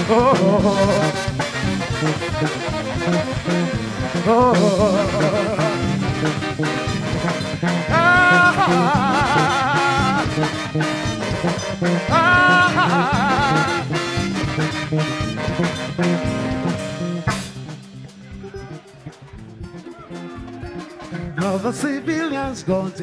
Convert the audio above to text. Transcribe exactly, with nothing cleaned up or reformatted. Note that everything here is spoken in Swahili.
Oh, oh, oh, ah, ah. Now the civilians gone to